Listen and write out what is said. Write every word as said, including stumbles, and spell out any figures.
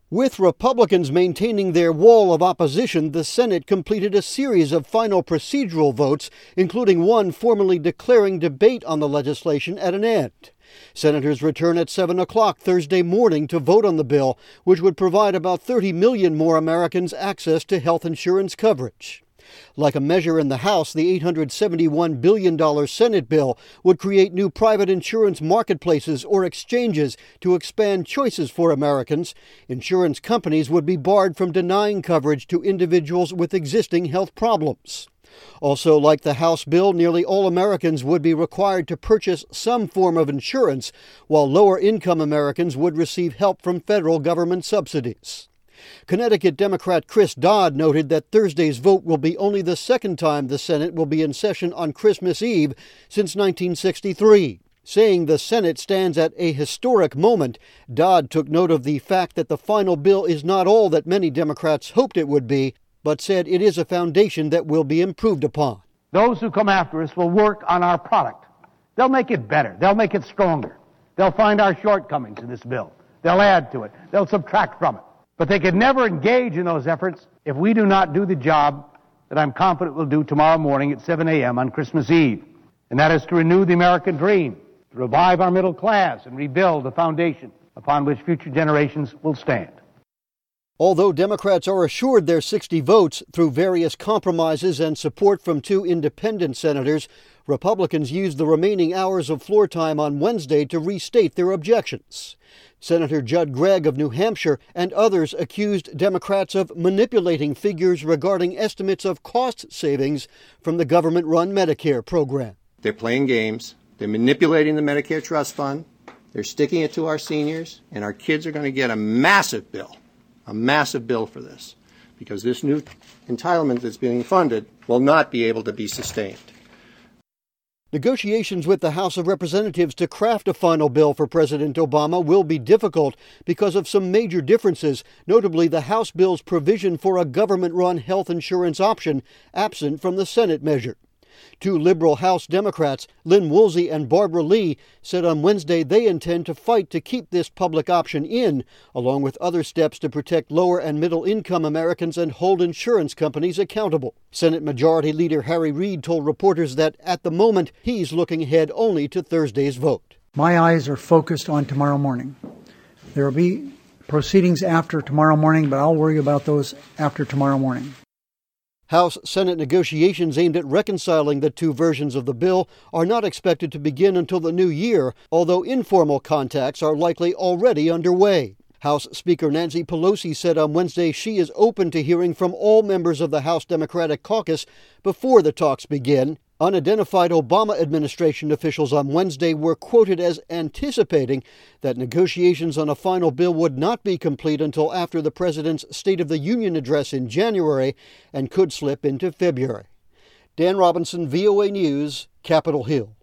With Republicans maintaining their wall of opposition, the Senate completed a series of final procedural votes, including one formally declaring debate on the legislation at an end. Senators return at seven o'clock Thursday morning to vote on the bill, which would provide about thirty million more Americans access to health insurance coverage. Like a measure in the House, the eight hundred seventy-one billion dollars Senate bill would create new private insurance marketplaces or exchanges to expand choices for Americans. Insurance companies would be barred from denying coverage to individuals with existing health problems. Also, like the House bill, nearly all Americans would be required to purchase some form of insurance, while lower-income Americans would receive help from federal government subsidies. Connecticut Democrat Chris Dodd noted that Thursday's vote will be only the second time the Senate will be in session on Christmas Eve since nineteen sixty-three. Saying the Senate stands at a historic moment, Dodd took note of the fact that the final bill is not all that many Democrats hoped it would be, but said it is a foundation that will be improved upon. Those who come after us will work on our product. They'll make it better. They'll make it stronger. They'll find our shortcomings in this bill. They'll add to it. They'll subtract from it. But they could never engage in those efforts if we do not do the job that I'm confident we'll do tomorrow morning at seven a.m. on Christmas Eve. And that is to renew the American dream, to revive our middle class and rebuild the foundation upon which future generations will stand. Although Democrats are assured their sixty votes through various compromises and support from two independent senators, Republicans used the remaining hours of floor time on Wednesday to restate their objections. Senator Judd Gregg of New Hampshire and others accused Democrats of manipulating figures regarding estimates of cost savings from the government-run Medicare program. They're playing games. They're manipulating the Medicare Trust Fund. They're sticking it to our seniors, and our kids are going to get a massive bill, a massive bill for this, because this new entitlement that's being funded will not be able to be sustained. Negotiations with the House of Representatives to craft a final bill for President Obama will be difficult because of some major differences, notably the House bill's provision for a government-run health insurance option absent from the Senate measure. Two liberal House Democrats, Lynn Woolsey and Barbara Lee, said on Wednesday they intend to fight to keep this public option in, along with other steps to protect lower and middle-income Americans and hold insurance companies accountable. Senate Majority Leader Harry Reid told reporters that at the moment he's looking ahead only to Thursday's vote. My eyes are focused on tomorrow morning. There will be proceedings after tomorrow morning, but I'll worry about those after tomorrow morning. House-Senate negotiations aimed at reconciling the two versions of the bill are not expected to begin until the new year, although informal contacts are likely already underway. House Speaker Nancy Pelosi said on Wednesday she is open to hearing from all members of the House Democratic Caucus before the talks begin. Unidentified Obama administration officials on Wednesday were quoted as anticipating that negotiations on a final bill would not be complete until after the president's State of the Union address in January and could slip into February. Dan Robinson, V O A News, Capitol Hill.